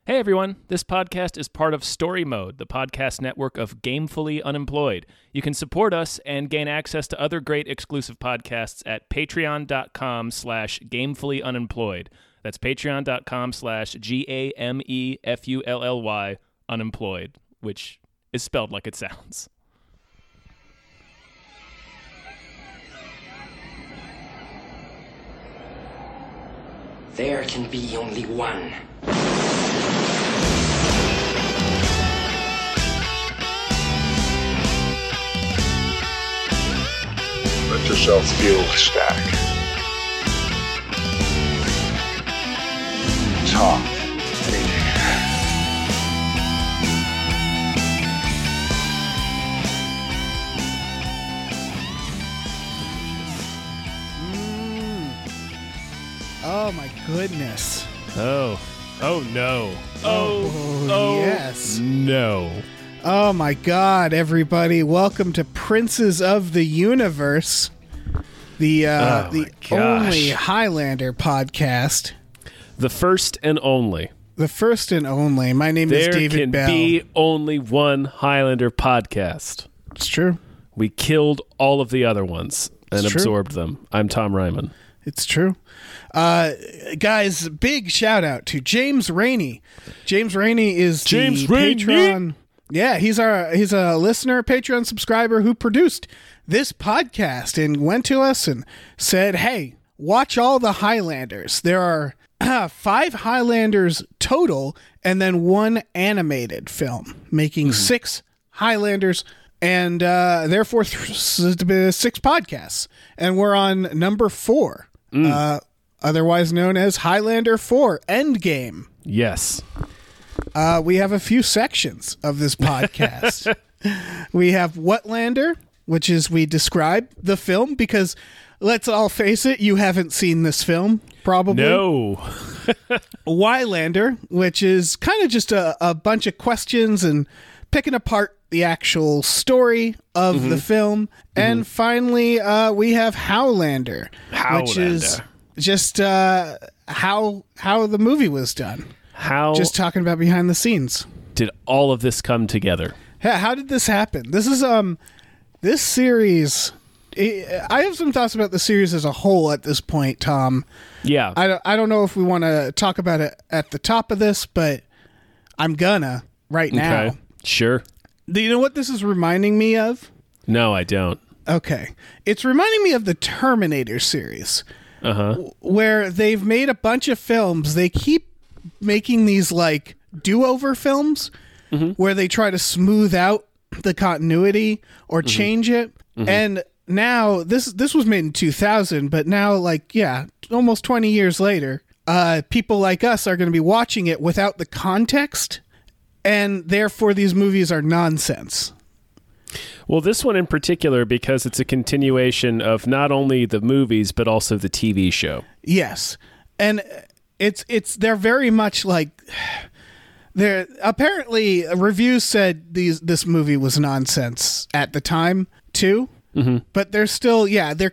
Hey everyone, this podcast is part of Story Mode, the podcast network of Gamefully Unemployed. You can support us and gain access to other great exclusive podcasts at patreon.com/gamefullyunemployed. That's patreon.com/GAMEFULLY unemployed, which is spelled like it sounds. There can be only one. Let yourself feel the stack. Talk. Oh my goodness. Oh no. Yes. No. Oh my God, everybody. Welcome to Princes of the Universe, the only Highlander podcast. The first and only. The first and only. My name is David Bell. There can be only one Highlander podcast. It's true. We killed all of the other ones and It's true. absorbed them. I'm Tom Ryman. It's true. Guys, big shout out to James Rainey. James Rainey is James the Rainey? Patreon. Yeah, he's a listener, Patreon subscriber who produced this podcast and went to us and said, "Hey, watch all the Highlanders. There are 5 Highlanders total, and then 1 animated film, making 6 Highlanders, and therefore 6 podcasts. And we're on number 4, otherwise known as Highlander 4 Endgame." Yes. We have a few sections of this podcast. We have Whatlander, which is we describe the film because, let's all face it, you haven't seen this film, probably. No. Wylander, which is kind of just a bunch of questions and picking apart the actual story of the film. And finally, we have Howlander, which is just how the movie was done. How Just talking about behind the scenes. did all of this come together? How did this happen? This is this series. I have some thoughts about the series as a whole at this point, Tom. Yeah. I don't know if we want to talk about it at the top of this, but I'm gonna right now. Okay. Sure. Do you know what this is reminding me of? No, I don't. Okay, it's reminding me of the Terminator series, Uh-huh. where they've made a bunch of films. They keep making these like do-over films where they try to smooth out the continuity or change it. And now this was made in 2000, but now almost 20 years later, people like us are going to be watching it without the context, and therefore these movies are nonsense. Well, this one in particular, because it's a continuation of not only the movies, but also the TV show. Yes. And they're very much like they're apparently reviews said this movie was nonsense at the time too. But they're still they're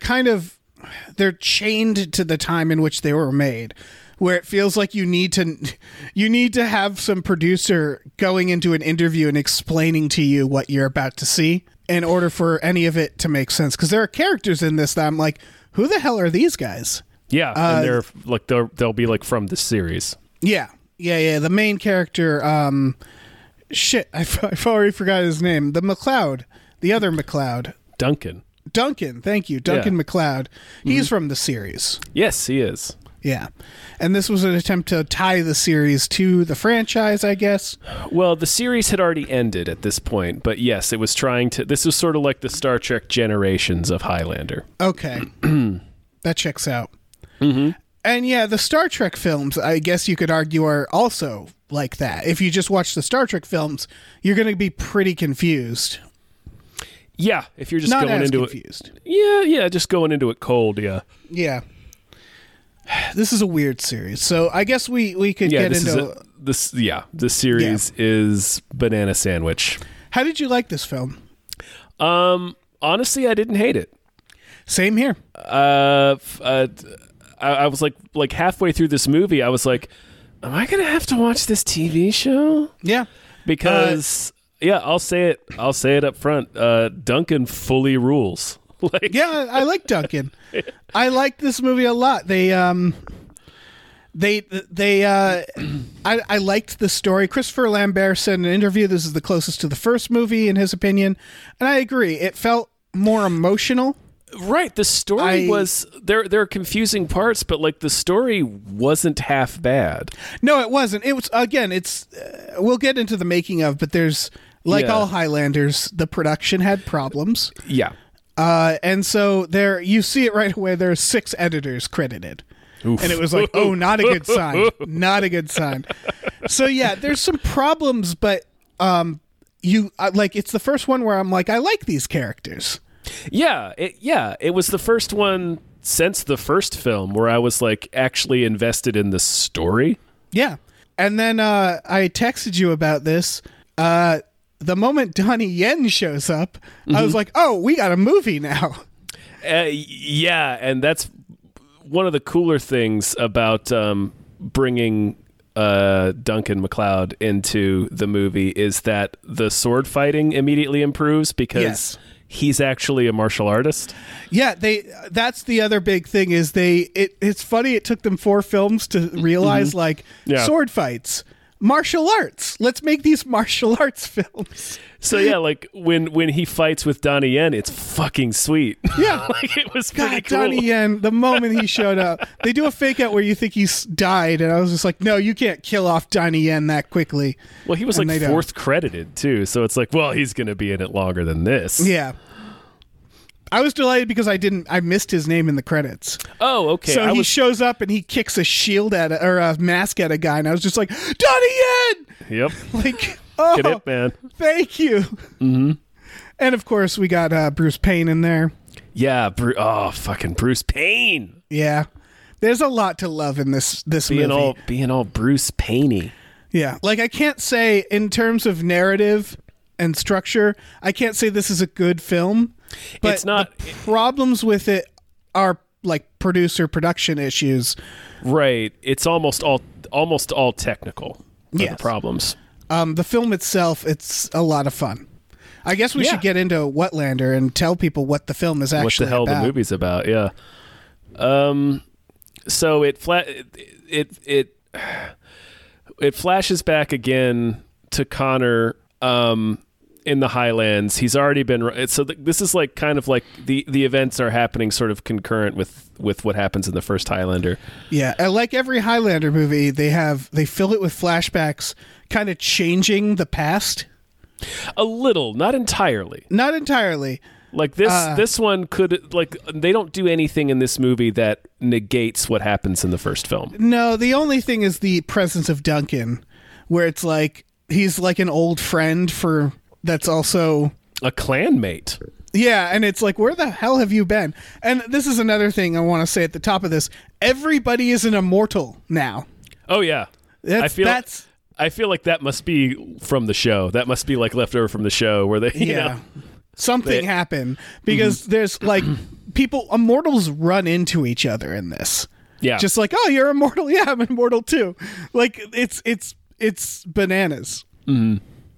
chained to the time in which they were made, where it feels like you need to have some producer going into an interview and explaining to you what you're about to see in order for any of it to make sense, because there are characters in this that I'm like, who the hell are these guys? Yeah, and they're like they'll be like from the series. Yeah. The main character, I've already forgot his name. The McLeod, the other McLeod. Duncan, thank you. Duncan McLeod. He's from the series. Yes, he is. Yeah. And this was an attempt to tie the series to the franchise, I guess. Well, the series had already ended at this point, but yes, it was trying to... This was sort of like the Star Trek Generations of Highlander. Okay. That checks out. And yeah, the Star Trek films, I guess you could argue, are also like that. If you just watch the Star Trek films, you're going to be pretty confused. Yeah, if you're just Not going as into confused. it. Yeah, just going into it cold, yeah. Yeah. This is a weird series. So I guess we could get into... The series is Banana Sandwich. How did you like this film? Honestly, I didn't hate it. Same here. I was like halfway through this movie, I was like, am I gonna have to watch this TV show? Yeah. Because I'll say it up front. Duncan fully rules. Yeah, I like Duncan. I like this movie a lot. I liked the story. Christopher Lambert said in an interview this is the closest to the first movie in his opinion, and I agree. It felt more emotional. Right, the story was there are confusing parts, but like the story wasn't half bad. No, it wasn't. It was it's we'll get into the making of, but there's all Highlanders, the production had problems. Yeah. And so there you see it right away. There are 6 editors credited. Oof. And it was like, oh, not a good sign. Not a good sign. So yeah, there's some problems, but it's the first one where I'm like, I like these characters. Yeah, it was the first one since the first film where I was like actually invested in the story. Yeah. And then I texted you about this. The moment Donnie Yen shows up, I was like, oh, we got a movie now. Yeah, and that's one of the cooler things about bringing Duncan MacLeod into the movie is that the sword fighting immediately improves because he's actually a martial artist. Yeah, that's the other big thing is it's funny it took them 4 films to realize sword fights. Martial arts. Let's make these martial arts films. So yeah, like when he fights with Donnie Yen, it's fucking sweet. Yeah, it was pretty cool. Donnie Yen, the moment he showed up, they do a fake out where you think he's died, and I was just like, no, you can't kill off Donnie Yen that quickly. Well, he was like 4th credited too, so it's like, well, he's going to be in it longer than this. Yeah. I was delighted because I missed his name in the credits. Oh, okay. So he shows up and he kicks a shield or a mask at a guy, and I was just like, Donnie Yen! Yep. Like, oh, good hit, man. Thank you. Mm-hmm. And of course, we got Bruce Payne in there. Yeah, fucking Bruce Payne. Yeah, there's a lot to love in this movie. Being all Bruce Payne-y. Yeah, like I can't say in terms of narrative and structure, I can't say this is a good film. But it's not. The problems with it are like production issues. Right. It's almost all technical. The problems. The film itself, it's a lot of fun. I guess we should get into Wetlander and tell people what the film is actually about. What the hell the movie's about? Yeah. So it flashes back again to Connor. In the Highlands, he's already been. So this is like kind of like the events are happening sort of concurrent with what happens in the first Highlander. Yeah, like every Highlander movie, they fill it with flashbacks, kind of changing the past. A little, not entirely. Not entirely. Like this one could they don't do anything in this movie that negates what happens in the first film. No, the only thing is the presence of Duncan, where it's like he's like an old friend that's also a clanmate. Yeah, and it's like, where the hell have you been? And this is another thing I want to say at the top of this. Everybody is an immortal now. Oh, yeah. I feel like that must be from the show. That must be like left over from the show where they, something happened. Because there's like immortals run into each other in this. Yeah. Just like, oh, you're immortal. Yeah, I'm immortal too. Like, it's bananas. Mm-hmm.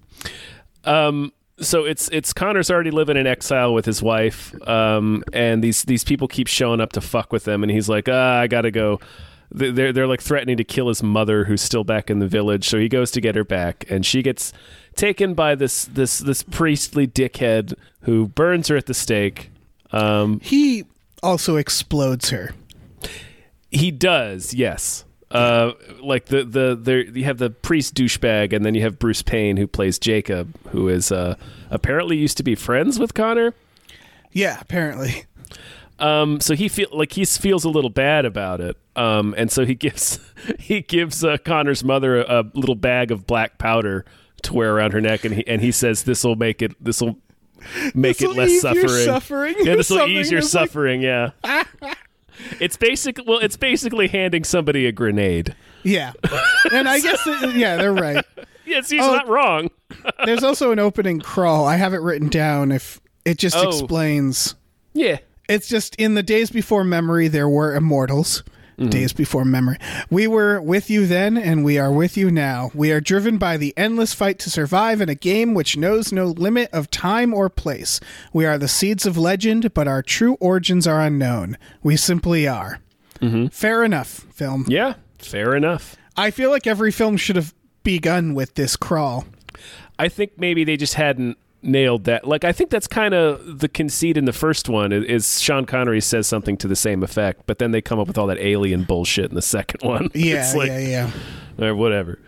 So it's Connor's already living in exile with his wife, and these people keep showing up to fuck with them, and he's like, I gotta go. They're like threatening to kill his mother, who's still back in the village. So he goes to get her back, and she gets taken by this priestly dickhead who burns her at the stake. He also explodes her. He does, yes. Like you have the priest douchebag, and then you have Bruce Payne, who plays Jacob, who is apparently used to be friends with Connor. Yeah, apparently. So he feels a little bad about it. And so he gives Connor's mother a little bag of black powder to wear around her neck, and he says this will make it less suffering. Yeah, this will ease your suffering. Yeah. It's basically handing somebody a grenade. Yeah, and I guess they're right. Yes, he's not wrong. There's also an opening crawl. I have it written down. If it just explains. Yeah, it's just in the days before memory, there were immortals. Days before memory. We were with you then, and we are with you now. We are driven by the endless fight to survive in a game which knows no limit of time or place. We are the seeds of legend, but our true origins are unknown. We simply are. Fair enough, film. Yeah, fair enough. I feel like every film should have begun with this crawl. I think maybe they just hadn't nailed that. Like, I think that's kind of the conceit in the first one is Sean Connery says something to the same effect, but then they come up with all that alien bullshit in the second one. Yeah, It's like, yeah. Or whatever.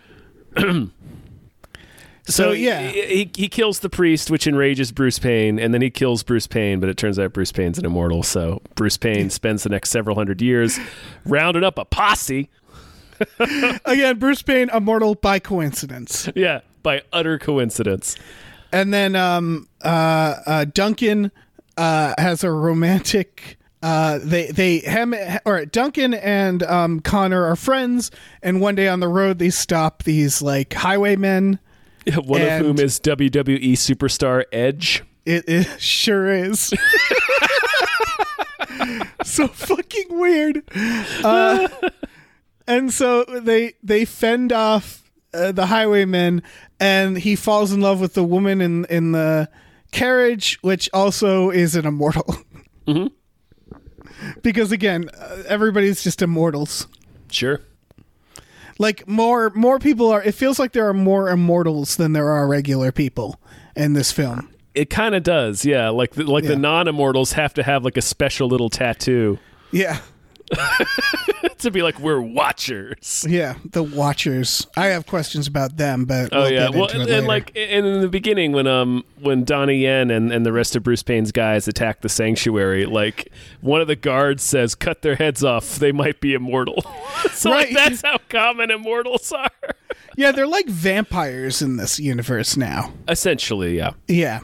So yeah. he kills the priest, which enrages Bruce Payne, and then he kills Bruce Payne, but it turns out Bruce Payne's an immortal, so Bruce Payne spends the next several hundred years rounding up a posse. Again, Bruce Payne, immortal by coincidence. Yeah, by utter coincidence. And then Duncan has a romantic. Duncan and Connor are friends, and one day on the road they stop these like highwaymen. One of whom is WWE superstar Edge. It sure is. So fucking weird. And so they fend off the highwaymen, and he falls in love with the woman in the carriage, which also is an immortal. Mm-hmm. Because again, everybody's just immortals. Sure. Like more people are. It feels like there are more immortals than there are regular people in this film. It kind of does, yeah. Like the non-immortals have to have like a special little tattoo. Yeah. To be like, we're watchers. Yeah, the Watchers. I have questions about them, but Well, get into it and later. like in the beginning when Donnie Yen and the rest of Bruce Payne's guys attack the sanctuary, like one of the guards says, "Cut their heads off. They might be immortal." So Right. like, that's how common immortals are. Yeah, they're like vampires in this universe now. Essentially, yeah. Yeah.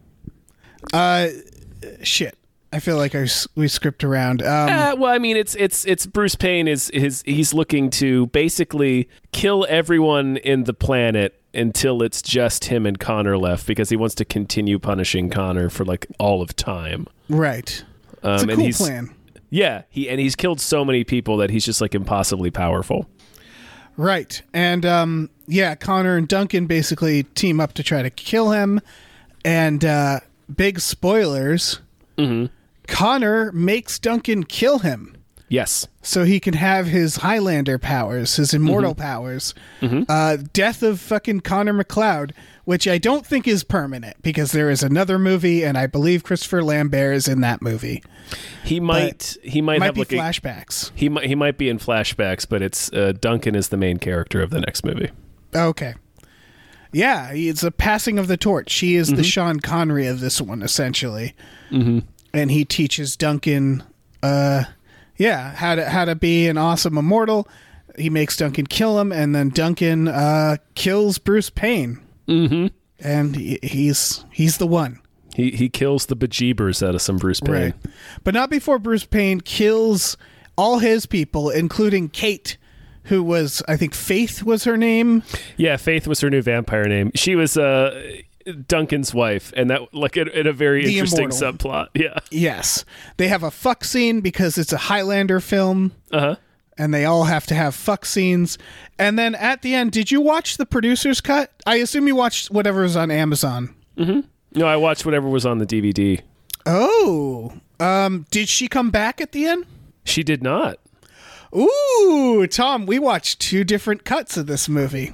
Shit. I feel like we script around. Well, I mean, it's Bruce Payne he's looking to basically kill everyone in the planet until it's just him and Connor left, because he wants to continue punishing Connor for like all of time. Right. It's a and cool plan. Yeah, he's killed so many people that he's just like impossibly powerful. Right. And Connor and Duncan basically team up to try to kill him. And big spoilers. Mm-hmm. Connor makes Duncan kill him. Yes. So he can have his Highlander powers, his immortal powers. Mm-hmm. Death of fucking Connor McLeod, which I don't think is permanent, because there is another movie, and I believe Christopher Lambert is in that movie. He might have be like flashbacks. He might be in flashbacks, but it's Duncan is the main character of the next movie. Okay. Yeah, it's a passing of the torch. He is the Sean Connery of this one, essentially. Mm-hmm. And he teaches Duncan, how to be an awesome immortal. He makes Duncan kill him, and then Duncan kills Bruce Payne. Mm-hmm. And he's the one. He kills the bejeebers out of some Bruce Payne. Right. But not before Bruce Payne kills all his people, including Kate, who was, I think, Faith was her name. Yeah, Faith was her new vampire name. She was Duncan's wife, and that like in a very interesting immortal subplot. Yeah. Yes. They have a fuck scene because it's a Highlander film. Uh-huh. And they all have to have fuck scenes. And then at the end, did you watch the producer's cut? I assume you watched whatever was on Amazon. Mm-hmm. No, I watched whatever was on the DVD. Oh. Did she come back at the end? She did not. Ooh, Tom, we watched two different cuts of this movie.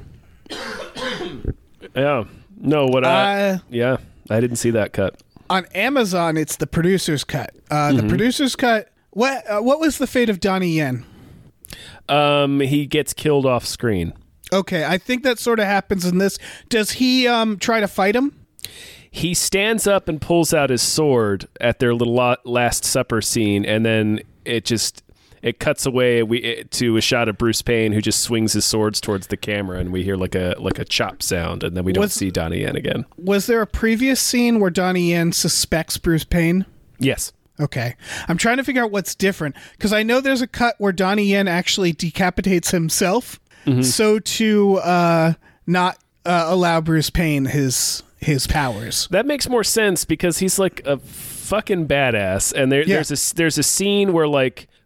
Yeah. No, I didn't see that cut. On Amazon, it's the producer's cut. The producer's cut. What was the fate of Donnie Yen? He gets killed off screen. Okay, I think that sort of happens in this. Does he try to fight him? He stands up and pulls out his sword at their little Last Supper scene, and then it cuts away to a shot of Bruce Payne, who just swings his swords towards the camera, and we hear like a chop sound, and then we don't see Donnie Yen again. Was there a previous scene where Donnie Yen suspects Bruce Payne? Yes. Okay. I'm trying to figure out what's different, because I know there's a cut where Donnie Yen actually decapitates himself, so to not allow Bruce Payne his powers. That makes more sense, because he's like a fucking badass, and there's a scene where like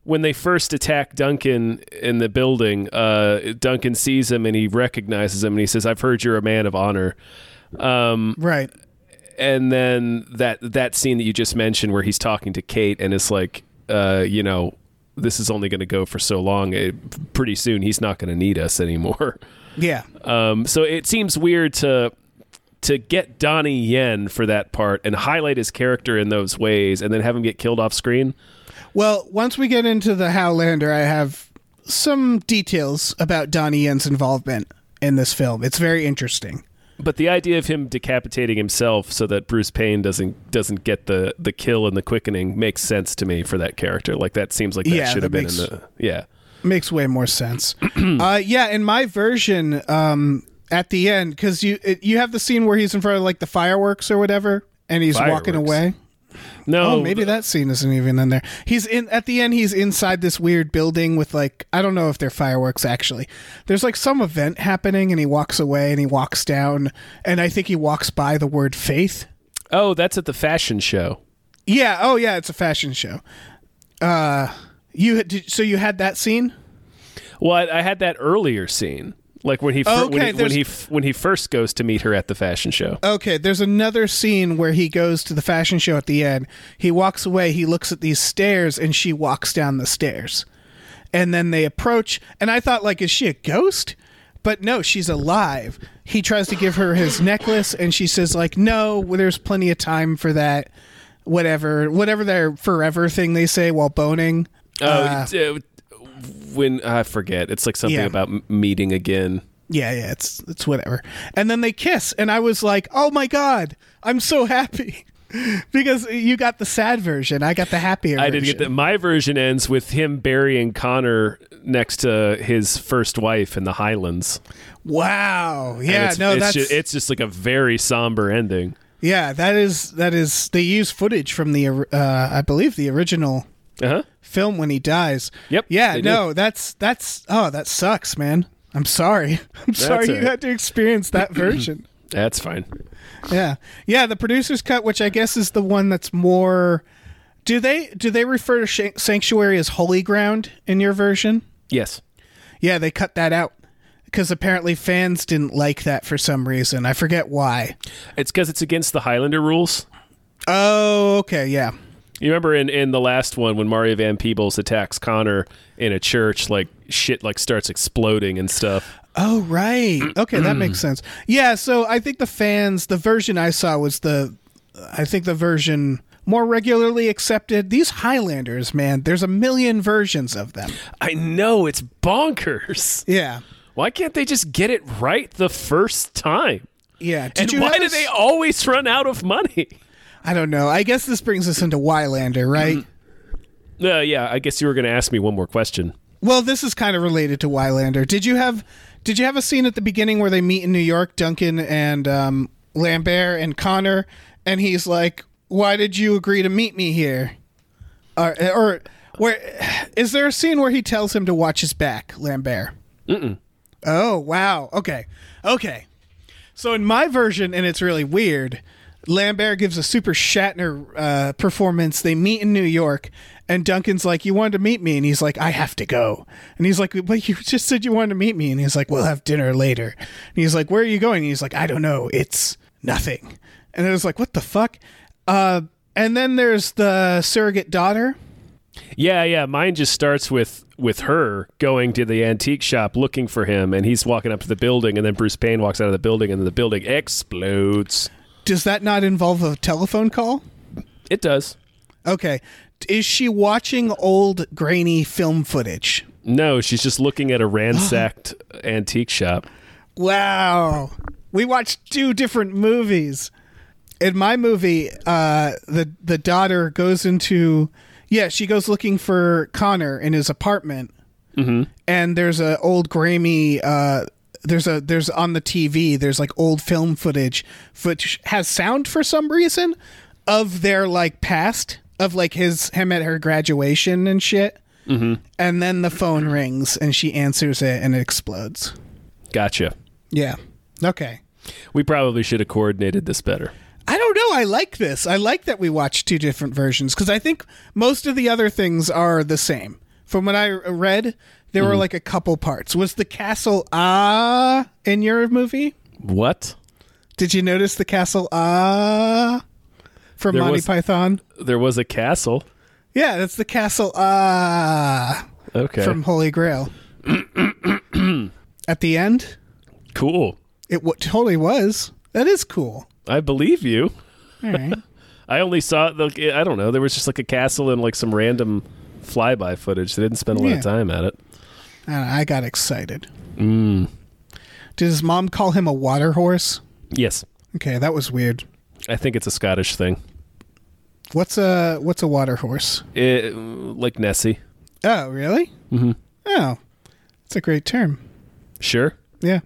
when they first attack Duncan in the building, Duncan sees him and he recognizes him and he says, "I've heard you're a man of honor." Right. And then that scene that you just mentioned where he's talking to Kate and it's like, this is only going to go for so long. Pretty soon he's not going to need us anymore. Yeah. So it seems weird to get Donnie Yen for that part and highlight his character in those ways and then have him get killed off screen. Well, once we get into the Highlander, I have some details about Donnie Yen's involvement in this film. It's very interesting. But the idea of him decapitating himself so that Bruce Payne doesn't get the kill and the quickening makes sense to me for that character. Like that seems like that should have been in the makes way more sense. In my version, at the end, because you have the scene where he's in front of like the fireworks or whatever, and he's walking away. No, maybe that scene isn't even in there. At the end, he's inside this weird building with like, I don't know if they're fireworks actually. There's like some event happening and he walks away and he walks down and I think he walks by the word faith. Oh, that's at the fashion show. Yeah. Oh yeah. It's a fashion show. So you had that scene? Well, I had that earlier scene. Like when he first goes to meet her at the fashion show. Okay, there's another scene where he goes to the fashion show at the end. He walks away, he looks at these stairs, and she walks down the stairs. And then they approach, and I thought, like, is she a ghost? But no, she's alive. He tries to give her his necklace, and she says, like, no, there's plenty of time for that. Whatever their forever thing they say while boning. When I forget, it's like something about meeting again. Yeah, it's whatever. And then they kiss, and I was like, "Oh my god, I'm so happy." Because you got the sad version, I got the happier version. I did get that. My version ends with him burying Connor next to his first wife in the Highlands. Wow. Yeah, it's just like a very somber ending. Yeah, that is they use footage from the I believe the original film when he dies. Yep. Yeah, no, that sucks, man. I'm sorry. You had to experience that version. That's fine. Yeah. Yeah, the producer's cut, which I guess is the one that's more... Do they refer to Sanctuary as holy ground in your version? Yes. Yeah, they cut that out because apparently fans didn't like that for some reason. I forget why. It's because it's against the Highlander rules. Oh, okay, yeah. You remember in the last one when Mario Van Peebles attacks Connor in a church, like shit like starts exploding and stuff. Oh, right. Okay, that makes sense. Yeah, so I think the version I saw was the version more regularly accepted. These Highlanders, man, there's a million versions of them. I know, it's bonkers. Yeah. Why can't they just get it right the first time? Yeah. Why do they always run out of money? I don't know. I guess this brings us into Wylander, right? Yeah, I guess you were going to ask me one more question. Well, this is kind of related to Wylander. Did you have a scene at the beginning where they meet in New York, Duncan and Lambert and Connor, and he's like, "Why did you agree to meet me here?" Or where is there a scene where he tells him to watch his back, Lambert? Mm-mm. Oh, wow. Okay. So in my version, and it's really weird, Lambert gives a super Shatner performance. They meet in New York, and Duncan's like, "You wanted to meet me?" And he's like, "I have to go." And he's like, "But you just said you wanted to meet me." And he's like, "We'll have dinner later." And he's like, "Where are you going?" And he's like, "I don't know. It's nothing." And it was like, what the fuck? And then there's the surrogate daughter. Yeah. Mine just starts with her going to the antique shop looking for him, and he's walking up to the building, and then Bruce Payne walks out of the building, and then the building explodes. Does that not involve a telephone call? It does. Okay. Is she watching old, grainy film footage? No, she's just looking at a ransacked antique shop. Wow. We watched two different movies. In my movie, the daughter goes into... Yeah, she goes looking for Connor in his apartment. Mm-hmm. And there's a old grainy... There's on the TV, there's like old film footage which has sound for some reason of their like past, of like him at her graduation and shit. Mm-hmm. And then the phone rings and she answers it and it explodes. Gotcha. Yeah. Okay. We probably should have coordinated this better. I don't know. I like this. I like that we watched two different versions because I think most of the other things are the same. From what I read, there were like a couple parts. Was the castle in your movie? What? Did you notice the castle from Monty Python? There was a castle. Yeah, that's the castle Okay. from Holy Grail. At the end? Cool. It totally was. That is cool. I believe you. All right. I only saw it. I don't know. There was just like a castle and like some random flyby footage. They didn't spend a lot of time at it. I got excited. Did his mom call him a water horse? Yes. Okay, that was weird. I think it's a Scottish thing. What's a water horse? Like Nessie. Oh, really? Mm-hmm. Oh, it's a great term. Sure. Yeah.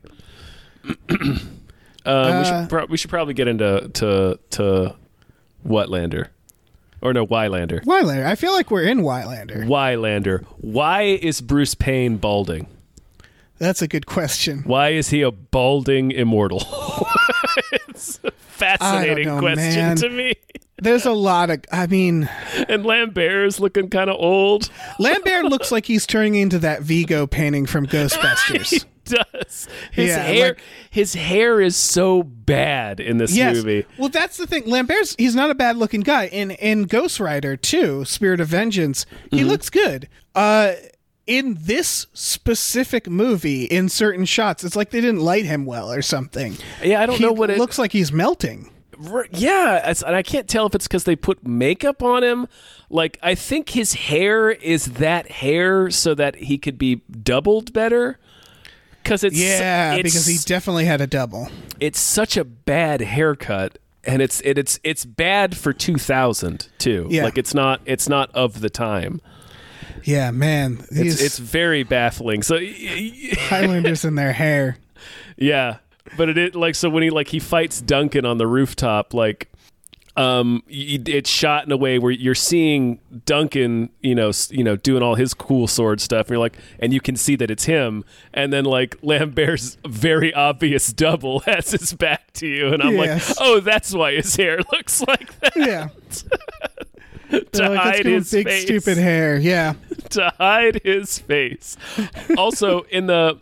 We should probably get into Whatlander. Or no, Wylander. Wylander. I feel like we're in Wylander. Wylander. Why is Bruce Payne balding? That's a good question. Why is he a balding immortal? It's a fascinating question to me. There's a lot of, And Lambert is looking kind of old. Lambert looks like he's turning into that Vigo painting from Ghostbusters. He does. His hair is so bad in this movie. Well, that's the thing. He's not a bad looking guy. In Ghost Rider 2, Spirit of Vengeance, he looks good. In this specific movie, in certain shots, it's like they didn't light him well or something. Yeah, I don't know what it looks like. He's melting. Yeah, and I can't tell if it's because they put makeup on him. Like, I think his hair is that hair so that he could be doubled better. Because because he definitely had a double. It's such a bad haircut, and it's bad for 2000 too. Yeah. Like it's not of the time. Yeah, man, it's very baffling. So Highlanders in their hair. Yeah. But so when he fights Duncan on the rooftop, like it's shot in a way where you're seeing Duncan, doing all his cool sword stuff, and you're like, and you can see that it's him, and then like Lambert's very obvious double has his back to you, and I'm like, oh, that's why his hair looks like that. Yeah. To hide his big face. Stupid hair. Yeah. To hide his face. Also in the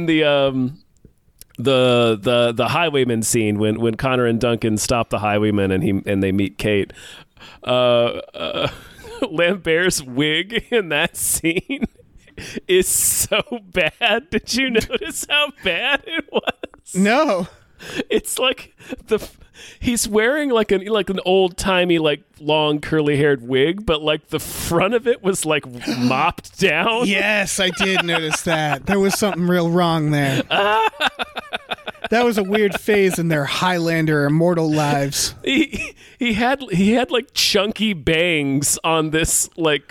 highwayman scene when Connor and Duncan stop the highwayman and they meet Kate, Lambert's wig in that scene is so bad. Did you notice how bad it was? No. It's like he's wearing like an old timey like long curly haired wig, but like the front of it was like mopped down. Yes, I did notice that. There was something real wrong there. That was a weird phase in their Highlander immortal lives. He had like chunky bangs on this like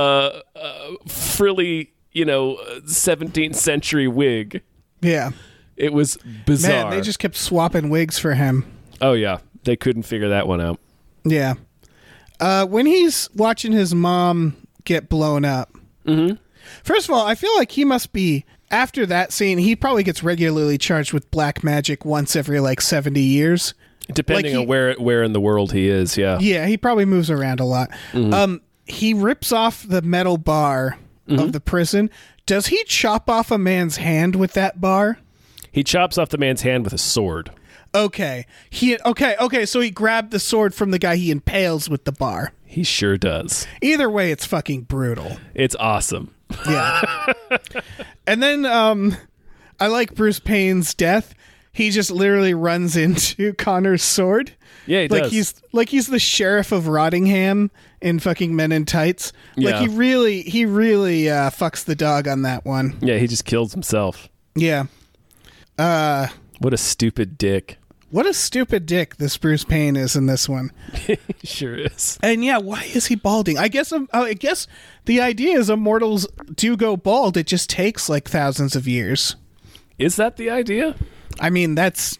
frilly 17th century wig. Yeah. It was bizarre. Man, they just kept swapping wigs for him. Oh, yeah. They couldn't figure that one out. Yeah. When he's watching his mom get blown up, first of all, I feel like he must be, after that scene, he probably gets regularly charged with black magic once every, 70 years. Depending on where in the world he is, yeah. Yeah, he probably moves around a lot. He rips off the metal bar of the prison. Does he chop off a man's hand with that bar? He chops off the man's hand with a sword. Okay. So he grabbed the sword from the guy he impales with the bar. He sure does. Either way, it's fucking brutal. It's awesome. Yeah. And then I like Bruce Payne's death. He just literally runs into Connor's sword. Yeah, he does. He's the sheriff of Rottingham in fucking Men in Tights. Yeah. Like he really fucks the dog on that one. Yeah, he just kills himself. Yeah. What a stupid dick. What a stupid dick this Bruce Payne is in this one. He sure is. And yeah, why is he balding? I guess the idea is immortals do go bald. It just takes like thousands of years. Is that the idea? Either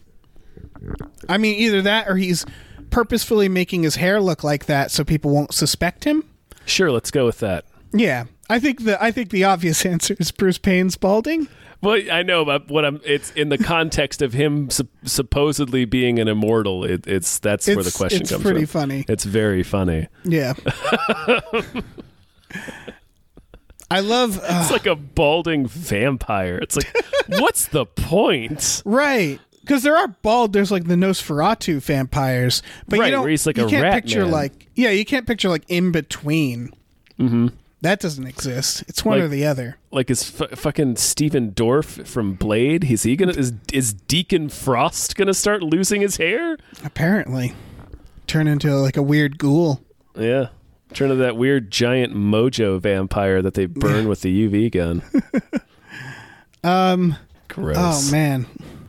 that or he's purposefully making his hair look like that so people won't suspect him. Sure, let's go with that. Yeah. I think the obvious answer is Bruce Payne's balding. Well, I know, but it's in the context of him supposedly being an immortal. That's where the question comes from. It's pretty funny. It's very funny. Yeah. I love It's like a balding vampire. It's like, what's the point? right. Because there are bald, there's like the Nosferatu vampires, but Right, you don't. where he's like you a can't rat picture man. like you can't picture like in between. Mm-hmm. That doesn't exist. It's one Like- or the other. Like is fucking Steven Dorff from Blade? Is Deacon Frost gonna start losing his hair? Apparently, turn into like a weird ghoul. Yeah, turn into that weird giant mojo vampire that they burn with the UV gun. Gross. Oh man,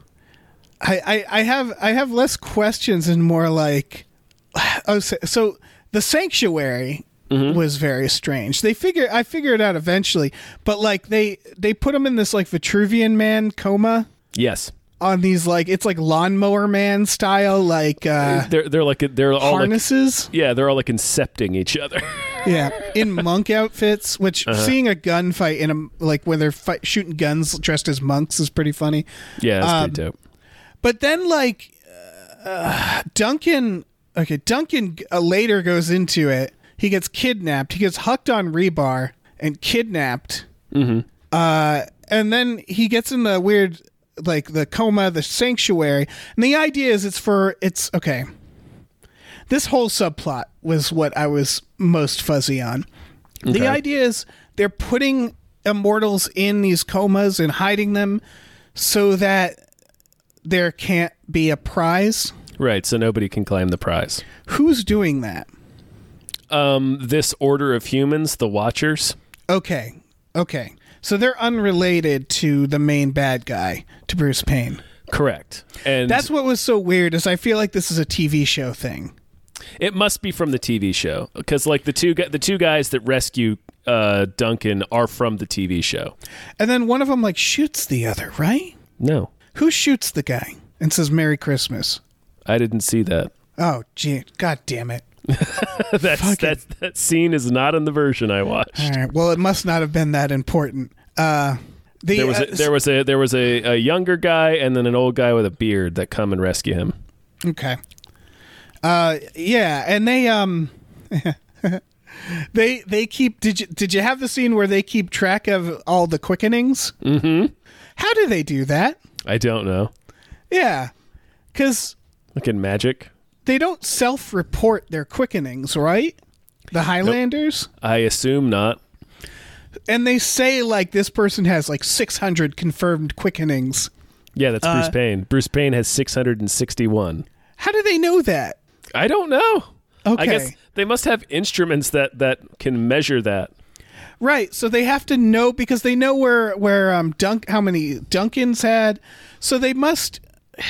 I have less questions and more like, so the Sanctuary was very strange. I figured it out eventually, but like they put him in this like Vitruvian Man coma Yes, on these like it's like Lawnmower Man style like they're all harnesses. they're all like incepting each other. Yeah, in monk outfits, which seeing a gunfight in a like when they're shooting guns dressed as monks is pretty funny. Yeah, that's pretty dope. But then like Duncan later goes into it. He gets kidnapped. He gets hucked on rebar and kidnapped. Mm-hmm. And then he gets in the weird like the coma, the Sanctuary, and the idea is it's okay. This whole subplot was what I was most fuzzy on. Okay. The idea is they're putting immortals in these comas and hiding them so that there can't be a prize. Right, so nobody can claim the prize. Who's doing that? This order of humans, the Watchers. Okay. So they're unrelated to the main bad guy, to Bruce Payne. Correct. And That's what was so weird is I feel like this is a TV show thing. it must be from the TV show because like the two guys that rescue Duncan are from the TV show. And then one of them like shoots the other, right? No, Who shoots the guy and says Merry Christmas? I didn't see that. Oh, gee, God damn it. That scene is not in the version I watched. All right. Well, it must not have been that important. There There was a younger guy and then an old guy with a beard that come and rescue him. Okay. Yeah, and they keep. Did you have the scene where they keep track of all the quickenings? Mm-hmm. How do they do that? I don't know. Yeah, because Like in Magic. they don't self-report their quickenings, right? The Highlanders, I assume not. and they say like this person has like 600 confirmed quickenings. Yeah, that's Bruce Payne. Bruce Payne has 661. How do they know that? I don't know. Okay. I guess they must have instruments that can measure that. Right, so they have to know because they know where how many Duncans had, so they must,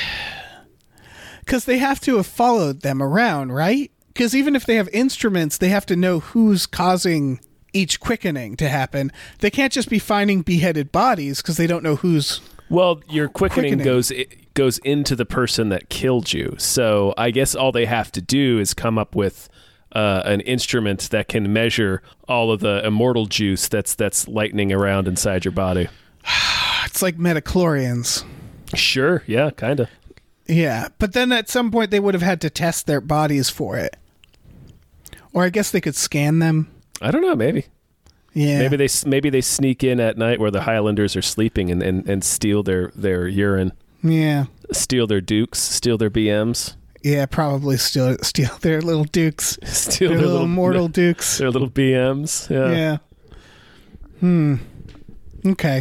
because they have to have followed them around, right? Because even if they have instruments, they have to know who's causing each quickening to happen. They can't just be finding beheaded bodies because they don't know who's. Well, your quickening Quickening. goes into the person that killed you. So I guess all they have to do is come up with an instrument that can measure all of the immortal juice that's lightning around inside your body. It's like metachlorians. Sure, yeah, kind of. Yeah, but then at some point they would have had to test their bodies for it, or I guess they could scan them. I don't know, maybe. Yeah, Maybe they sneak in at night where the Highlanders are sleeping and steal their urine, Yeah. steal their dukes, steal their BMs, Yeah, probably steal their little dukes. steal Their little mortal dukes. their little BMs. Yeah. Yeah. Okay.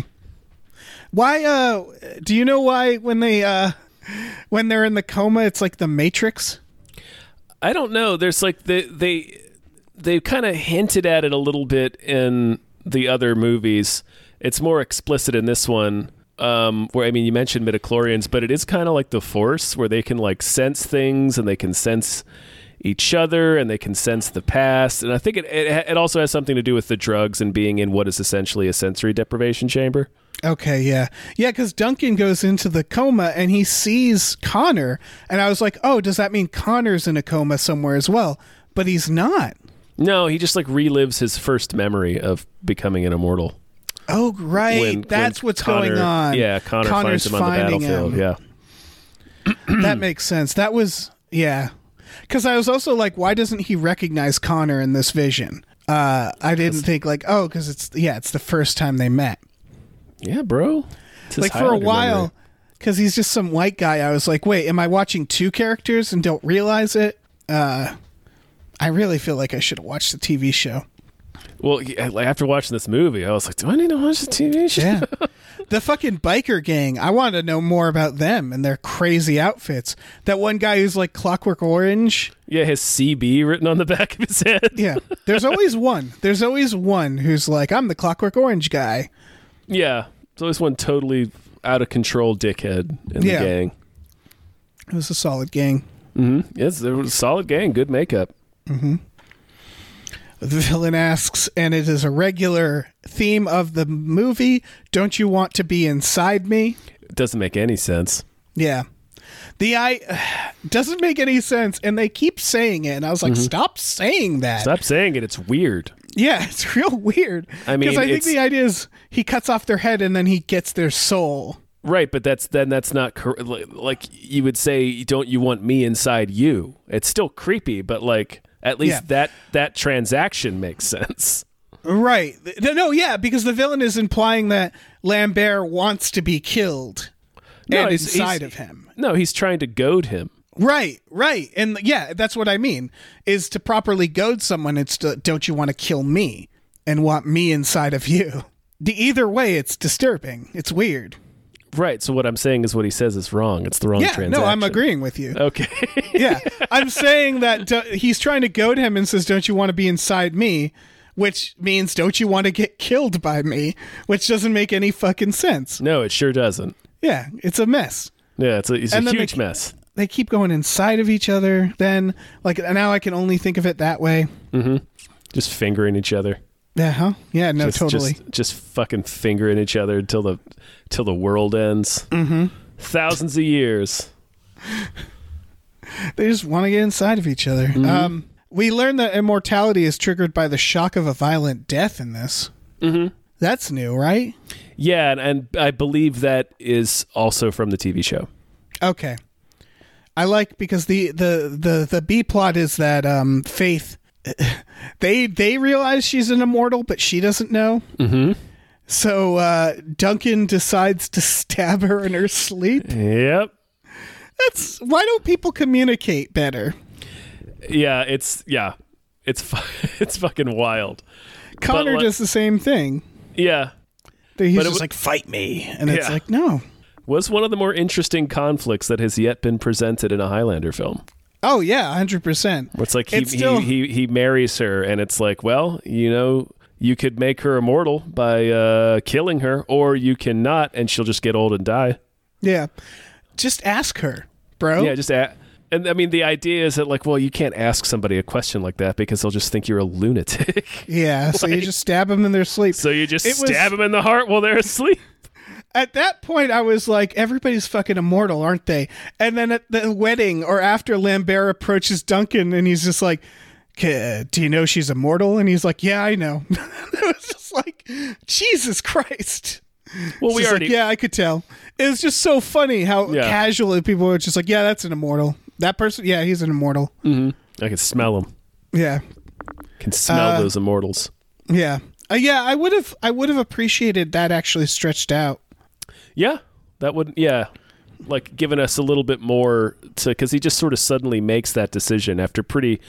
Why do you know why when they're in the coma it's like the Matrix? I don't know. There's like they kind of hinted at it a little bit in the other movies. It's more explicit in this one. Where I mean, you mentioned midichlorians, but it is kind of like the Force, where they can like sense things and they can sense each other and they can sense the past. And I think it also has something to do with the drugs and being in what is essentially a sensory deprivation chamber. Okay, yeah. Yeah, because Duncan goes into the coma and he sees Connor, and I was like, oh, does that mean Connor's in a coma somewhere as well? But he's not. No, he just like relives his first memory of becoming an immortal. Oh, right. That's what's Connor, going on. Yeah, Connor Connor's finds him on the finding battlefield. him. Yeah. That makes sense. That was, yeah. Because I was also like, why doesn't he recognize Connor in this vision? I didn't think like, oh, because it's the first time they met. Yeah, bro. It's his Like for a Highlander while, memory. because he's just some white guy. I was like, wait, am I watching two characters and don't realize it? I really feel like I should have watched the TV show. Well, yeah, like after watching this movie, I was like, do I need to watch the TV show? Yeah. The fucking biker gang. I wanted to know more about them and their crazy outfits. That one guy who's like Clockwork Orange. Yeah, his CB written on the back of his head. Yeah. There's always one. There's always one who's like, I'm the Clockwork Orange guy. Yeah. There's always one totally out of control dickhead in the gang. It was a solid gang. Mm-hmm. Yes, there was a solid gang. Good makeup. Mm-hmm. The villain asks, and it is a regular theme of the movie, don't you want to be inside me? It doesn't make any sense. Yeah. Doesn't make any sense, and they keep saying it, and I was like, stop saying that. Stop saying it. It's weird. Yeah, it's real weird. I mean, because I think the idea is he cuts off their head and then he gets their soul. Right, but that's not like you would say, don't you want me inside you? It's still creepy, but like at least that transaction makes sense. Right. No, yeah, because the villain is implying that Lambert wants to be killed and inside of him. No, he's trying to goad him. Right. And yeah, that's what I mean, is to properly goad someone, it's to, don't you want to kill me and want me inside of you? Either way, it's disturbing. It's weird. Right, so what I'm saying is what he says is wrong. It's the wrong transaction. No, I'm agreeing with you. Okay. Yeah, I'm saying that he's trying to goad him and says, don't you want to be inside me? Which means, don't you want to get killed by me? Which doesn't make any fucking sense. No, it sure doesn't. Yeah, it's a mess. Yeah, it's a huge mess. They keep going inside of each other then. Like, now I can only think of it that way. Mm-hmm. Just fingering each other. Yeah, huh? Yeah, no, totally. Just fucking fingering each other until the world ends. Mm-hmm. Thousands of years. They just want to get inside of each other. Mm-hmm. We learn that immortality is triggered by the shock of a violent death in this. Mm-hmm. That's new, right? Yeah, and I believe that is also from the TV show. Okay. I like, because the B plot is that Faith, they realize she's an immortal, but she doesn't know. Mm-hmm. So Duncan decides to stab her in her sleep. Yep. Why don't people communicate better? Yeah, it's fucking wild. Connor does the same thing. Yeah. He's just like, fight me. And it's like, no. Was one of the more interesting conflicts that has yet been presented in a Highlander film. Oh, yeah, 100%. It's like he marries her, and it's like, well, you could make her immortal by killing her, or you cannot, and she'll just get old and die. Yeah. Just ask her, bro. Yeah, and I mean, the idea is that, like, well, you can't ask somebody a question like that because they'll just think you're a lunatic. Yeah, so you just stab them in their sleep. So you just stab them in the heart while they're asleep. At that point, I was like, everybody's fucking immortal, aren't they? And then at the wedding, or after Lambert approaches Duncan, and he's just like, do you know she's immortal? And he's like, yeah, I know. It was just like, Jesus Christ. Well, we already... Like, yeah, I could tell. It was just so funny how casually people were just like, yeah, that's an immortal. That person, yeah, he's an immortal. Mm-hmm. I can smell him. Yeah. Can smell those immortals. Yeah. Yeah, I would have appreciated that actually stretched out. Yeah, that would, like giving us a little bit more to, because he just sort of suddenly makes that decision after pretty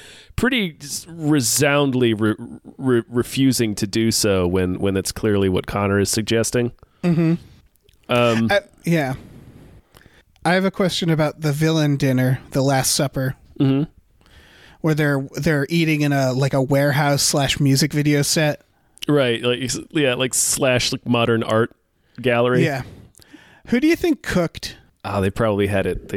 resoundly refusing to do so when it's clearly what Connor is suggesting. Mm-hmm. Yeah. I have a question about the villain dinner, the Last Supper, where they're eating in a warehouse / music video set. Right, like slash modern art gallery. Yeah. Who do you think cooked? They probably had it.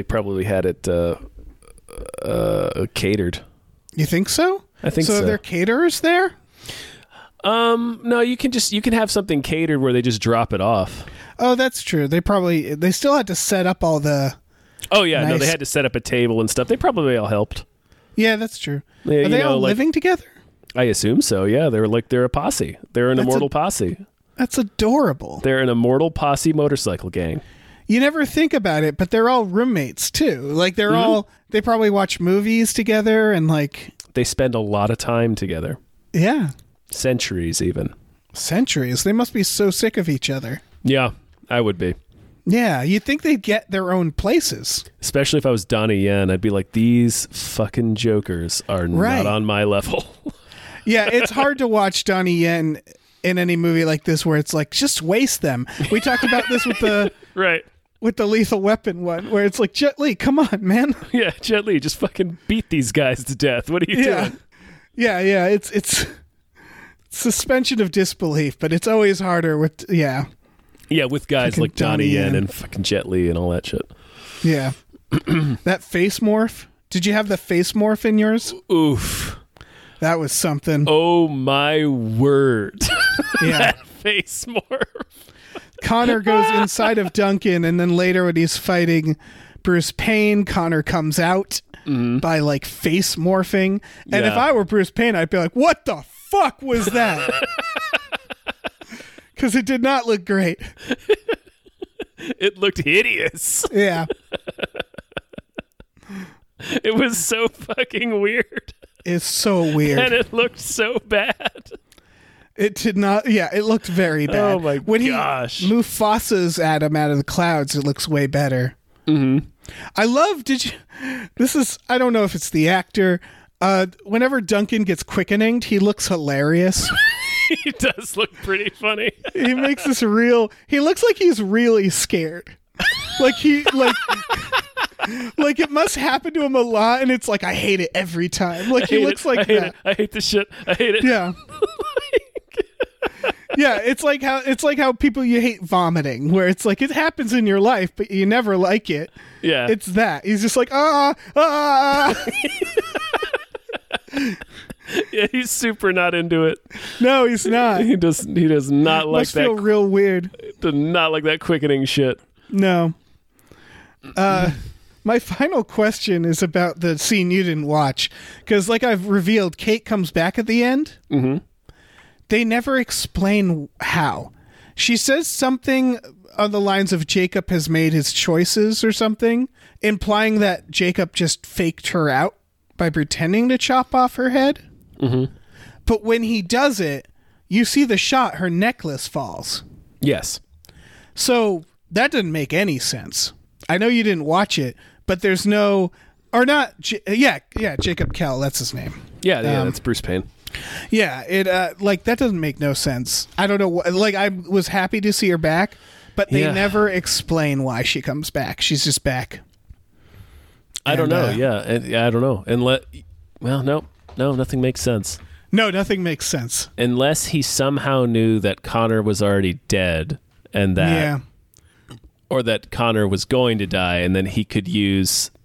Catered. You think so? I think so. So are there caterers there? No, you can have something catered where they just drop it off. Oh, that's true. They still had to set up all the... Oh, yeah. No, they had to set up a table and stuff. They probably all helped. Yeah, that's true. Yeah, are they all living together? I assume so, yeah. They're a posse. They're an immortal posse. That's adorable. They're an immortal posse motorcycle gang. You never think about it, but they're all roommates, too. Like, they're all... They probably watch movies together and, like... They spend a lot of time together. Yeah. Centuries, even. Centuries. They must be so sick of each other. Yeah, I would be. Yeah, you'd think they'd get their own places. Especially if I was Donnie Yen, I'd be like, these fucking jokers are Right. not on my level. Yeah, it's hard to watch Donnie Yen in any movie like this where it's like, just waste them. We talked about this with the Right. Lethal Weapon one, where it's like, Jet Li, come on, man. Yeah, Jet Li, just fucking beat these guys to death. What are you Yeah. doing? Yeah, it's suspension of disbelief, but it's always harder with, Yeah, with guys Fucking like Donnie Donnie Yen Yen. and fucking Jet Li and all that shit. yeah. That face morph. Did you have the face morph in yours? Oof. That was something. Oh my word. Yeah. That face morph. Connor goes inside of Duncan, and then later when he's fighting Bruce Payne, Connor comes out by like face morphing. And if Yeah. I were Bruce Payne, I'd be like, what the fuck was that? Because it did not look great. It looked hideous. Yeah. It was so fucking weird. It's so weird. And it looked so bad. It did not. Yeah, it looked very bad. Oh my when gosh. He Mufasa's at him out of the clouds, it looks way better. Mm-hmm. I love. This is. I don't know if it's the actor. Whenever Duncan gets quickeninged, he looks hilarious. He does look pretty funny. He makes this real. He looks like he's really scared. Like like it must happen to him a lot, and it's like I hate it every time. Like he looks like I hate that. it. I hate this shit. I hate it. Yeah. Yeah, it's like how people you hate vomiting, where it's like it happens in your life, but you never like it. Yeah. It's that. He's just like, ah. Yeah, he's super not into it. No, he's not. He does not like Must feel that. real weird. Does not like that quickening shit. No. My final question is about the scene you didn't watch, because like I've revealed, Kate comes back at the end. Mm-hmm. They never explain how. She says something on the lines of Jacob has made his choices or something, implying that Jacob just faked her out by pretending to chop off her head. Mm-hmm. But when he does it, you see the shot, her necklace falls. Yes. So that doesn't make any sense. I know you didn't watch it, but there's no, or not. Jacob Kell, that's his name. Yeah, that's Bruce Payne. Yeah, it like that doesn't make no sense. I don't know. Like I was happy to see her back, but they Yeah. never explain why she comes back. She's just back. I don't know. And, I don't know. No, nothing makes sense. No, nothing makes sense. Unless he somehow knew that Connor was already dead and that Yeah. or that Connor was going to die, and then he could do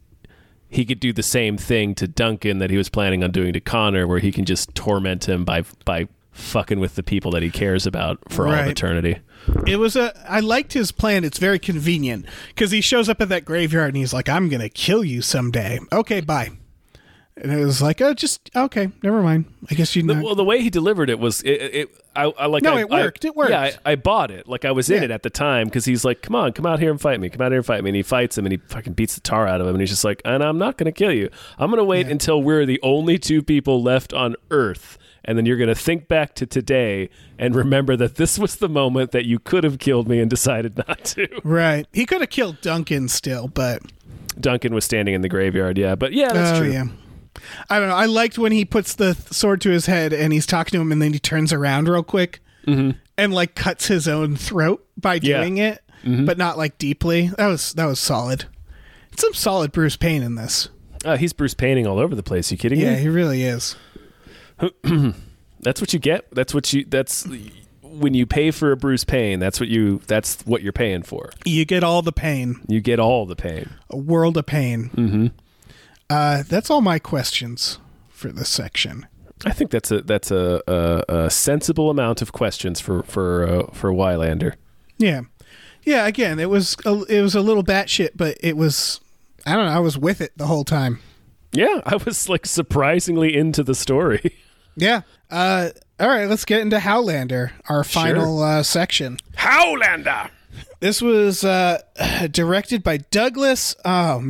the same thing to Duncan that he was planning on doing to Connor, where he can just torment him by fucking with the people that he cares about for all of Right. eternity. I liked his plan. It's very convenient because he shows up at that graveyard and he's like, I'm going to kill you someday. Okay, bye. And it was like, okay, never mind. I guess you know. Well, the way he delivered it was, it worked. It worked. Yeah, I bought it. Like I was in Yeah. it at the time because he's like, come out here and fight me. Come out here and fight me. And he fights him and he fucking beats the tar out of him. And he's just like, and I'm not going to kill you. I'm going to wait until we're the only two people left on Earth. And then you're going to think back to today and remember that this was the moment that you could have killed me and decided not to. Right. He could have killed Duncan still, but. Duncan was standing in the graveyard. Yeah, but yeah, that's true. Yeah. I don't know. I liked when he puts the sword to his head and he's talking to him and then he turns around real quick and like cuts his own throat by doing it, but not like deeply. That was solid. It's some solid Bruce Payne in this. He's Bruce Payne all over the place. You kidding Yeah, me? he really is. That's what you get. That's when you pay for a Bruce Payne. That's what you're paying for. You get all the pain. You get all the pain. A world of pain. Mm-hmm. That's all my questions for this section. I think that's a sensible amount of questions for Wylander. Yeah. Yeah, again, it was a little batshit, but it was, I don't know, I was with it the whole time. Yeah, I was like surprisingly into the story. Yeah. All right, let's get into Howlander, our final section. Howlander! This was directed by Douglas,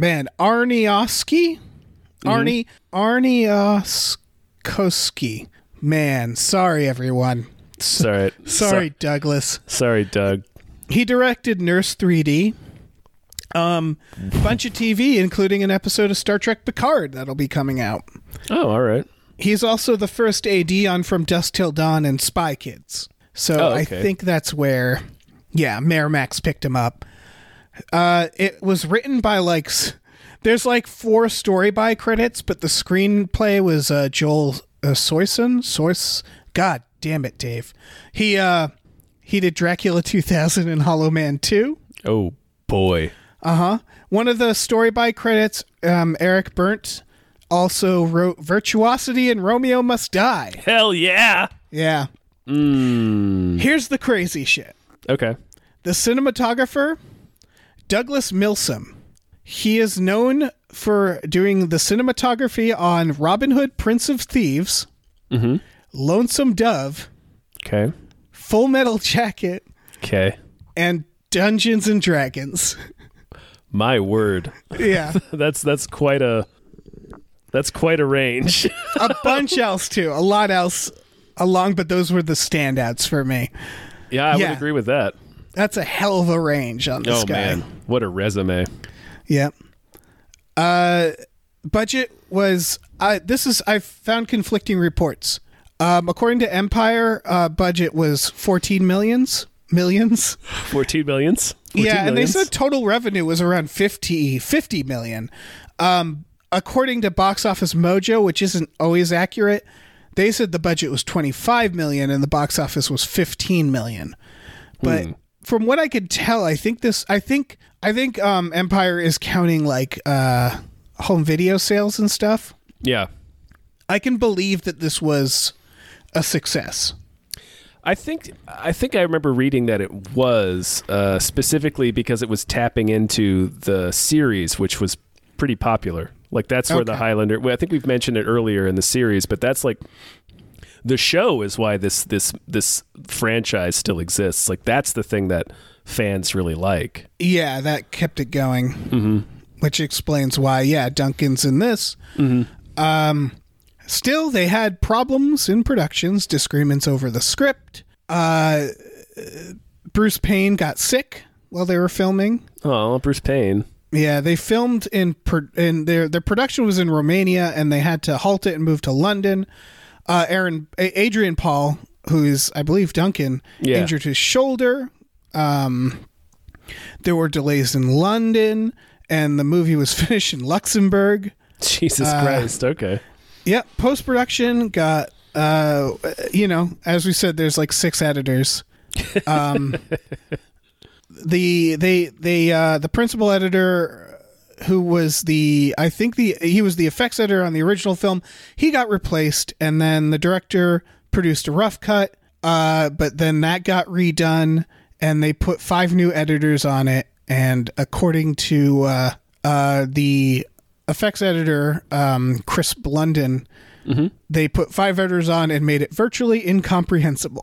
Arnioski. Arnioskowski. Man, sorry everyone. Sorry, Sorry, Douglas. Sorry, Doug. He directed Nurse 3D. Bunch of TV, including an episode of Star Trek Picard that'll be coming out. Oh, all right. He's also the first AD on From Dusk Till Dawn and Spy Kids. So okay. I think that's where, Miramax picked him up. It was written by there's 4 story by credits, but the screenplay was Joel Soyson. God damn it, Dave. He did Dracula 2000 and Hollow Man 2. Oh boy. One of the story by credits, Eric Burnt, also wrote Virtuosity and Romeo Must Die. Hell yeah. Yeah. Here's the crazy shit. Okay. The cinematographer, Douglas Milsom. He is known for doing the cinematography on Robin Hood, Prince of Thieves, Lonesome Dove, Okay. Full Metal Jacket, Okay. and Dungeons and Dragons. My word. Yeah. That's quite a range. A bunch else too. A lot else along, but those were the standouts for me. Yeah, I would agree with that. That's a hell of a range on this guy. Man. What a resume. Yep. Budget was I found conflicting reports. According to Empire, budget was 14 millions. 14 millions? 14 Yeah, and they millions? said total revenue was around 50 million. According to Box Office Mojo, which isn't always accurate, they said the budget was 25 million and the box office was 15 million. But from what I could tell, I think Empire is counting home video sales and stuff. Yeah. I can believe that this was a success. I think I remember reading that it was specifically because it was tapping into the series, which was pretty popular. That's where the Highlander. Well, I think we've mentioned it earlier in the series, but that's the show is why this franchise still exists. That's the thing that fans really like. Yeah, that kept it going, which explains why. Duncan's in this. Still, they had problems in productions, disagreements over the script. Bruce Payne got sick while they were filming. Oh, Bruce Payne. Yeah, they filmed in their production was in Romania, and they had to halt it and move to London. Adrian Paul, who is, I believe, Duncan, injured his shoulder. There were delays in London, and the movie was finished in Luxembourg. Jesus Christ. Okay. Yep. Post-production got, as we said, there's 6 editors. The principal editor, who was he was the effects editor on the original film, he got replaced, and then the director produced a rough cut, but then that got redone, and they put 5 new editors on it, and according to the effects editor, Chris Blunden, they put 5 editors on and made it virtually incomprehensible.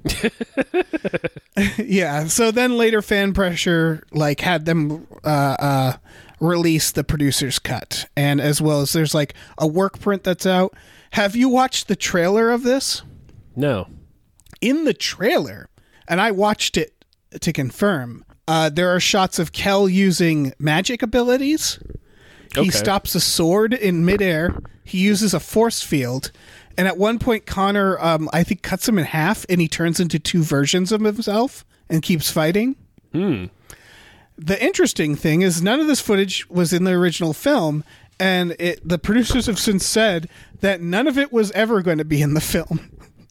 Yeah, so then later fan pressure had them release the producer's cut, and as well as there's a work print that's out. Have you watched the trailer of this? No. In the trailer, and I watched it to confirm, there are shots of Kel using magic abilities. He stops a sword in midair. He uses a force field. And at one point, Connor, I think, cuts him in half, and he turns into 2 versions of himself and keeps fighting. The interesting thing is none of this footage was in the original film, and the producers have since said that none of it was ever going to be in the film.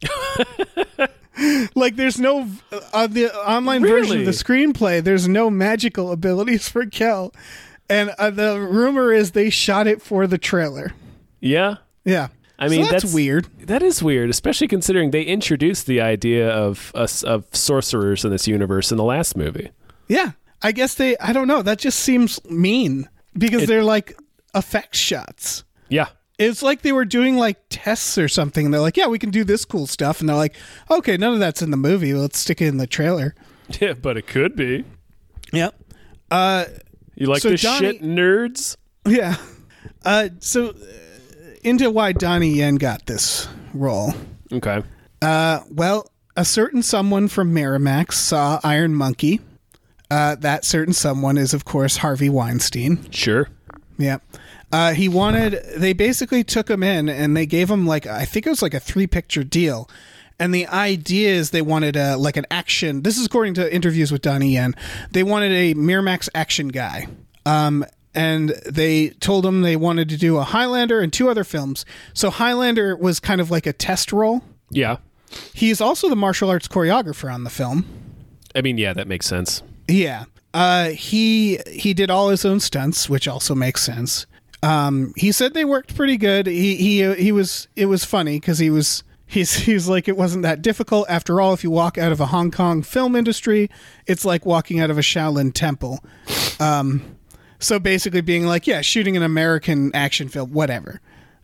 There's no the online version of the screenplay. There's no magical abilities for Kel, and the rumor is they shot it for the trailer. Yeah. Yeah. I mean, so that's weird. That is weird, especially considering they introduced the idea of sorcerers in this universe in the last movie. Yeah. I guess I don't know. That just seems mean because they're effect shots. Yeah. It's like they were doing tests or something. They're like, yeah, we can do this cool stuff. And they're like, okay, none of that's in the movie. Let's stick it in the trailer. Yeah, but it could be. Yep. You like this shit, nerds? Yeah. Into why Donnie Yen got this role. Okay. Well, a certain someone from Miramax saw Iron Monkey. That certain someone is, of course, Harvey Weinstein. Sure. Yeah. They basically took him in and they gave him I think it was like a 3-picture deal. And the idea is they wanted an action. This is according to interviews with Donnie Yen. They wanted a Miramax action guy. And they told him they wanted to do a Highlander and 2 other films. So Highlander was kind of like a test role. Yeah. He's also the martial arts choreographer on the film. I mean, yeah, that makes sense. Yeah. He did all his own stunts, which also makes sense. He said they worked pretty good. It was funny because he's like, it wasn't that difficult. After all, if you walk out of a Hong Kong film industry, it's like walking out of a Shaolin temple. So basically being like, yeah, shooting an American action film, whatever.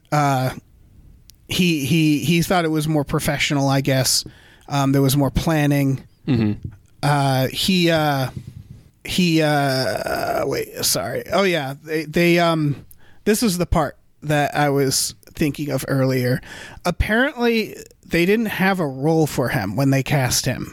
He thought it was more professional, I guess. There was more planning. Mm-hmm. Wait, sorry. Oh yeah. They this is the part that I was thinking of earlier. Apparently they didn't have a role for him when they cast him.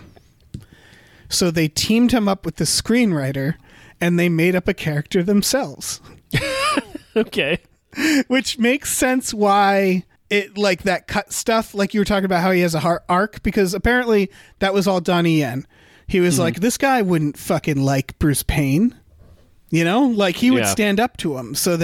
So they teamed him up with the screenwriter and they made up a character themselves. Okay. Which makes sense why it, like, that cut stuff, like you were talking about how he has a arc, because apparently that was all Donnie Yen. He was like, this guy wouldn't fucking like Bruce Payne. You know? Like, he would stand up to him. So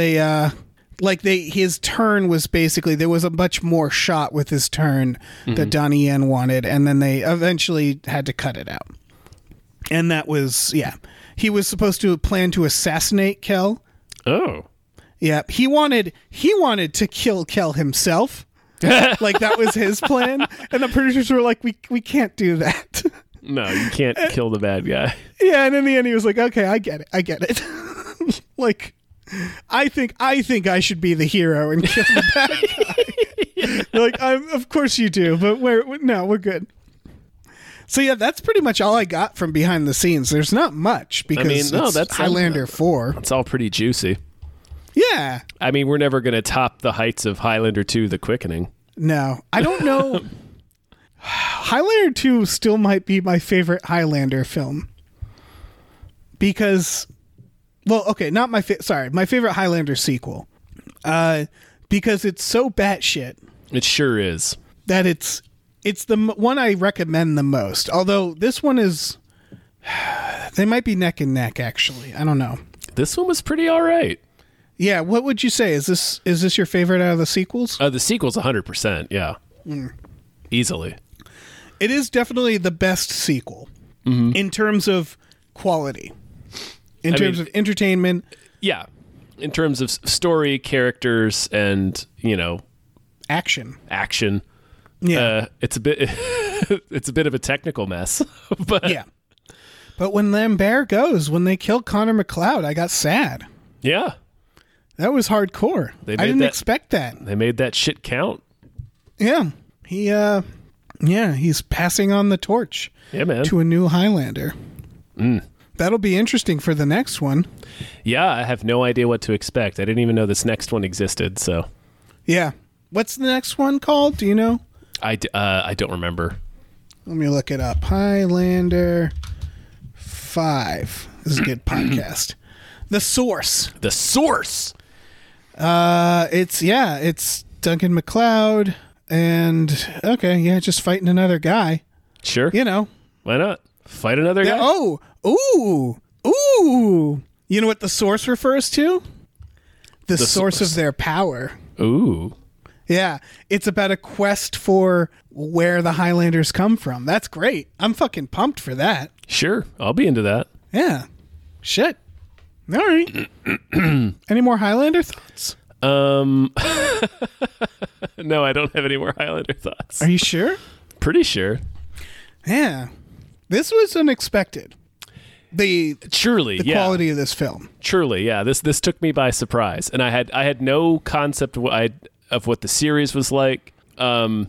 his turn was basically, there was a much more shot with his turn that Donnie Yen wanted, and then they eventually had to cut it out. And that was, he was supposed to plan to assassinate Kel. Oh. Yeah, he wanted to kill Kel himself. Like, that was his plan. And the producers were like, we can't do that. No, you can't kill the bad guy. Yeah, and in the end he was like, okay, I get it. Like, I think I should be the hero and kill the bad guy. Like, of course you do, but we're good. So yeah, that's pretty much all I got from behind the scenes. There's not much because that's Highlander 4. It's all pretty juicy. Yeah. I mean, we're never going to top the heights of Highlander 2: The Quickening. No. I don't know. Highlander 2 still might be my favorite Highlander film. Because, well, okay, not my favorite Highlander sequel. Because it's so batshit. It sure is. That it's the one I recommend the most. Although this one is, they might be neck and neck, actually. I don't know. This one was pretty all right. Yeah, what would you say? Is this your favorite out of the sequels? The sequel's 100%, yeah. Easily. It is definitely the best sequel in terms of quality. In terms of entertainment. Yeah. In terms of story, characters, and, action. Yeah. It's a bit of a technical mess. But yeah. But when Lambert goes, when they kill Connor McLeod, I got sad. Yeah. That was hardcore. I didn't expect that. They made that shit count. Yeah. He's passing on the torch. Yeah, man. To a new Highlander. That'll be interesting for the next one. Yeah, I have no idea what to expect. I didn't even know this next one existed, so. Yeah. What's the next one called? Do you know? I don't remember. Let me look it up. Highlander 5. This is a good podcast. The Source. The Source. It's Duncan MacLeod and just fighting another guy. Sure. Why not? Fight another guy. Ooh. You know what the Source refers to? The source of their power. Ooh. Yeah, it's about a quest for where the Highlanders come from. That's great. I'm fucking pumped for that. Sure, I'll be into that. Yeah. Shit. All right. Any more Highlander thoughts? No, I don't have any more Highlander thoughts. Are you sure? Pretty sure. Yeah. This was unexpected. The quality of this film. Truly, yeah. This took me by surprise, and I had no concept of what the series was like. I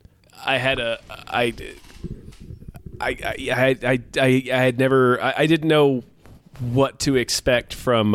didn't know what to expect from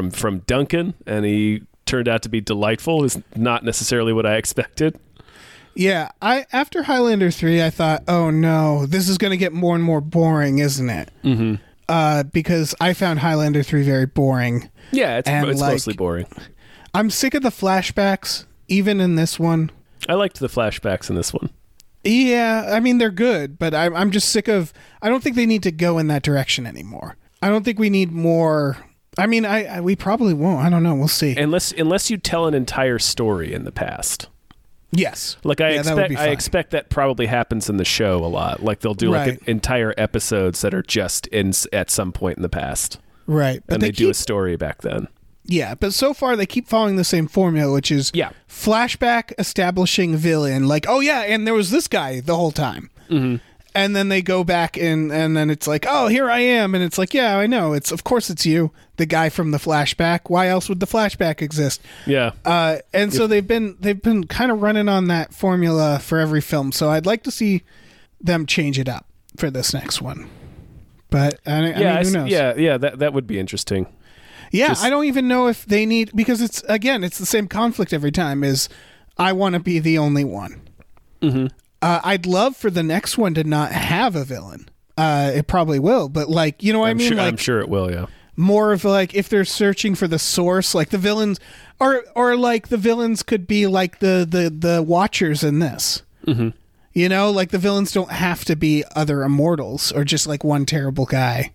Duncan, and he turned out to be delightful. Is not necessarily what I expected. Yeah, after Highlander 3, I thought, oh no, this is going to get more and more boring, isn't it? Mm-hmm. Because I found Highlander 3 very boring. Yeah, it's like, mostly boring. I'm sick of the flashbacks, even in this one. I liked the flashbacks in this one. Yeah, I mean, they're good, but I'm just sick of... I don't think they need to go in that direction anymore. I don't think we need more... I mean, we probably won't. I don't know. We'll see. Unless you tell an entire story in the past. Yes. Like I expect that probably happens in the show a lot. Like they'll do like entire episodes that are just at some point in the past. Right. But they do a story back then. Yeah, but so far they keep following the same formula, which is flashback establishing villain. Like, oh yeah, and there was this guy the whole time. Mm-hmm. And then they go back and then it's like, oh, here I am. And it's like, yeah, I know. Of course it's you, the guy from the flashback. Why else would the flashback exist? Yeah. So they've been kind of running on that formula for every film. So I'd like to see them change it up for this next one. But I mean, who knows? Yeah, that would be interesting. Yeah, I don't even know if they need, because it's the same conflict every time, is I want to be the only one. Mm-hmm. I'd love for the next one to not have a villain. It probably will, but like, you know what I mean? I'm sure it will, yeah. More of like, if they're searching for the source, like the villains, or like the villains could be like the Watchers in this. Mm-hmm. You know, like the villains don't have to be other immortals or just like one terrible guy.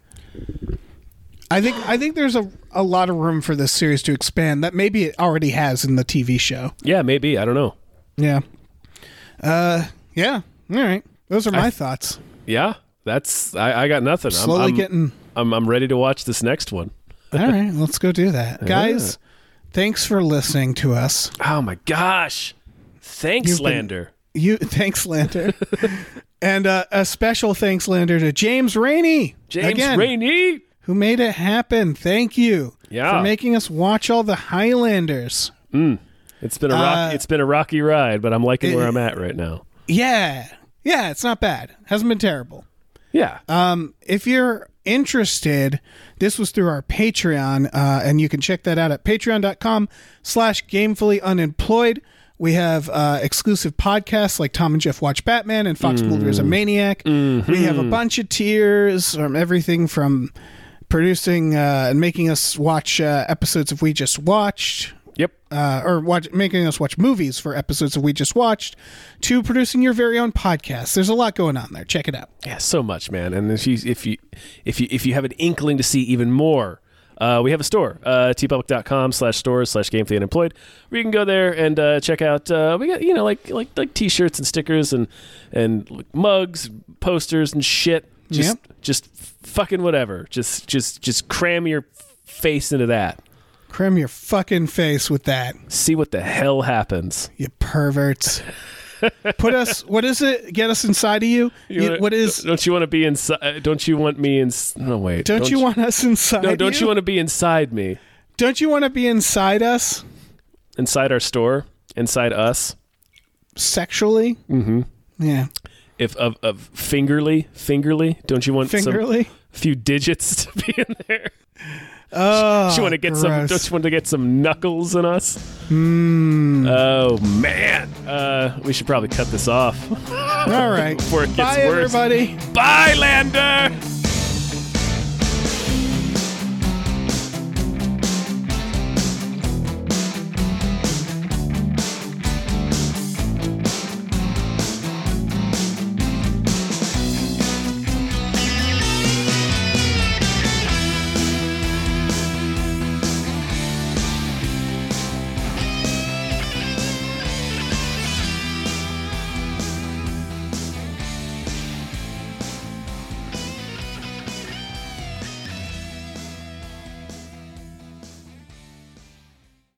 I think there's a lot of room for this series to expand that maybe it already has in the TV show. Yeah, maybe. I don't know. Yeah. Yeah. All right. Those are my thoughts. Yeah. I got nothing. I'm ready to watch this next one. All right. Let's go do that. Guys, thanks for listening to us. Oh my gosh. Thanks, Lander. Thanks, Lander. And a special thanks, Lander, to James Rainey. Rainey. Who made it happen. Thank you for making us watch all the Highlanders. It's been a rocky ride, but I'm liking where I'm at right now. Yeah. Yeah, it's not bad. Hasn't been terrible. Yeah. If you're interested, this was through our Patreon, and you can check that out at patreon.com/gamefullyunemployed. We have exclusive podcasts like Tom and Jeff Watch Batman and Fox Mulder is a Maniac. Mm-hmm. We have a bunch of tiers, everything from producing and making us watch episodes of We Just Watched. Yep. Making us watch movies for episodes of We Just Watched, to producing your very own podcast. There's a lot going on there. Check it out. Yeah, so much, man. And if you have an inkling to see even more, we have a store, tpublic.com/stores/gamefullyunemployed, where you can go there and check out. We got like t-shirts and stickers and mugs, posters and shit. Just fucking whatever. Just cram your face into that. Cram your fucking face with that. See what the hell happens. You perverts. Put us. What is it? Get us inside of you. What is? Don't you want to be inside? Don't you want me in? No, wait. Don't you want us inside? No, don't you want to be inside me? Don't you want to be inside us? Inside our store? Inside us? Sexually? Mm-hmm. Yeah. If of fingerly? Don't you want fingerly? A few digits to be in there? Oh, don't you want to get some knuckles in us? Oh man, we should probably cut this off. All right. Before it gets Bye, worse. everybody. Bye, Lander.